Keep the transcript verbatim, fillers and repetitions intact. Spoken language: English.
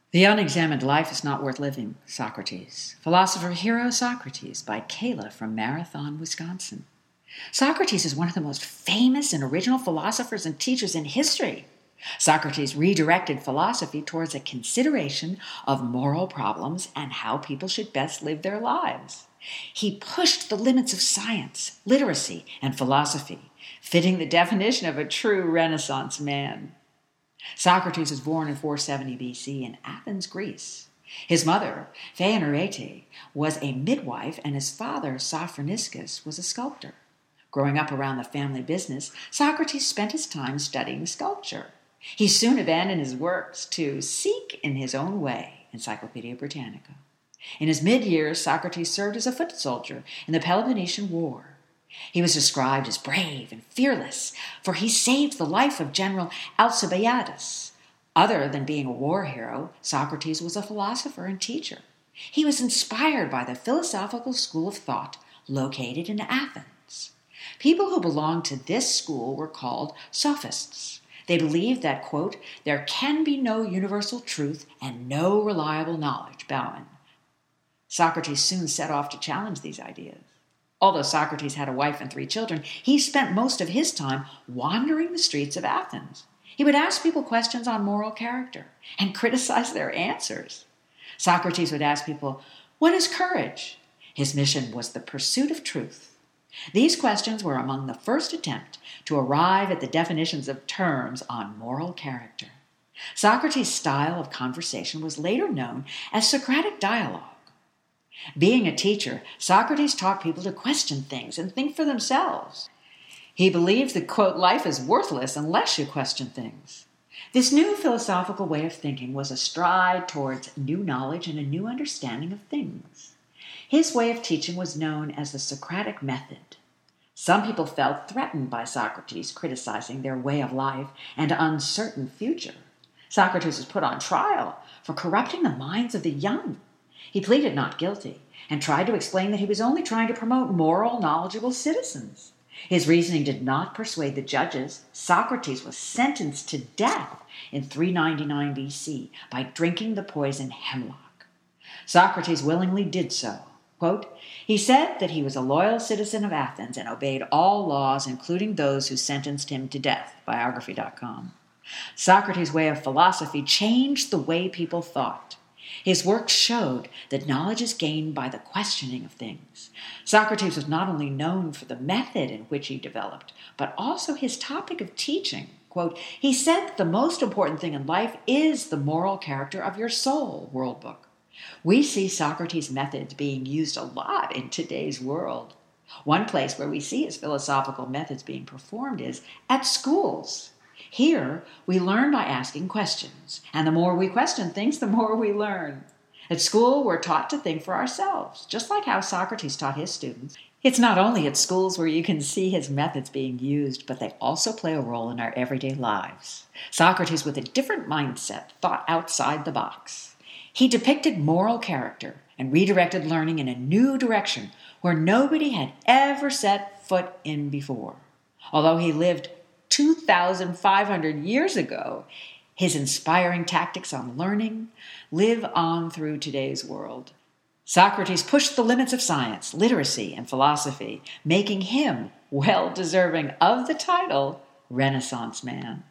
The Unexamined Life is Not Worth Living, Socrates. Philosopher Hero Socrates by Kayla from Marathon, Wisconsin. Socrates is one of the most famous and original philosophers and teachers in history. Socrates redirected philosophy towards a consideration of moral problems and how people should best live their lives. He pushed the limits of science, literacy, and philosophy, fitting the definition of a true Renaissance man. Socrates was born in four seventy B C in Athens, Greece. His mother, Phaeonarete, was a midwife, and his father, Sophroniscus, was a sculptor. Growing up around the family business, Socrates spent his time studying sculpture. He soon abandoned his works to seek in his own way, Encyclopedia Britannica. In his mid-years, Socrates served as a foot soldier in the Peloponnesian War. He was described as brave and fearless, for he saved the life of General Alcibiades. Other than being a war hero, Socrates was a philosopher and teacher. He was inspired by the philosophical school of thought located in Athens. People who belonged to this school were called sophists. They believed that, quote, there can be no universal truth and no reliable knowledge, Bauman. Socrates soon set off to challenge these ideas. Although Socrates had a wife and three children, he spent most of his time wandering the streets of Athens. He would ask people questions on moral character and criticize their answers. Socrates would ask people, what is courage? His mission was the pursuit of truth. These questions were among the first attempt to arrive at the definitions of terms on moral character. Socrates' style of conversation was later known as Socratic dialogue. Being a teacher, Socrates taught people to question things and think for themselves. He believed that, quote, life is worthless unless you question things. This new philosophical way of thinking was a stride towards new knowledge and a new understanding of things. His way of teaching was known as the Socratic method. Some people felt threatened by Socrates criticizing their way of life and uncertain future. Socrates was put on trial for corrupting the minds of the young. He pleaded not guilty and tried to explain that he was only trying to promote moral, knowledgeable citizens. His reasoning did not persuade the judges. Socrates was sentenced to death in three ninety-nine B C by drinking the poison hemlock. Socrates willingly did so. Quote, he said that he was a loyal citizen of Athens and obeyed all laws, including those who sentenced him to death, biography dot com. Socrates' way of philosophy changed the way people thought. His work showed that knowledge is gained by the questioning of things. Socrates was not only known for the method in which he developed, but also his topic of teaching. Quote, he said that the most important thing in life is the moral character of your soul, World Book. We see Socrates' methods being used a lot in today's world. One place where we see his philosophical methods being performed is at schools. Here, we learn by asking questions, and the more we question things, the more we learn. At school, we're taught to think for ourselves, just like how Socrates taught his students. It's not only at schools where you can see his methods being used, but they also play a role in our everyday lives. Socrates, with a different mindset, thought outside the box. He depicted moral character and redirected learning in a new direction where nobody had ever set foot in before. Although he lived two thousand five hundred years ago, his inspiring tactics on learning live on through today's world. Socrates pushed the limits of science, literacy, and philosophy, making him well deserving of the title Renaissance man.